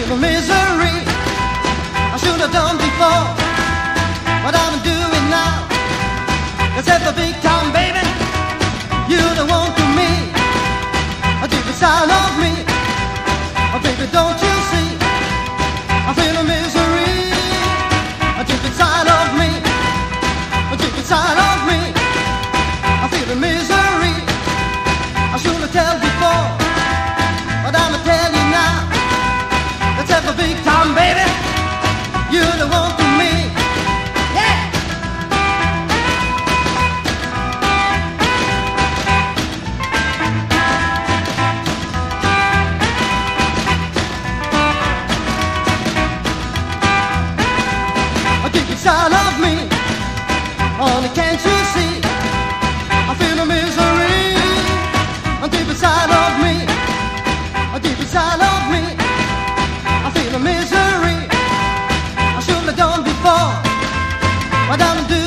the misery I should have done before. What I'm doing now, it's at the big time, baby. You're the one to me, deep inside of me. Baby, don't you see? I feel the misery deep inside of me, deep inside of me. I feel the misery I should have told before, but I'ma tell you now. Let's have a big time, baby. You're the one to me. Yeah. Deep inside of me, only can't you see? I feel the misery deep inside of me, deep inside of me. I feel the misery I should have done before. What I'm doing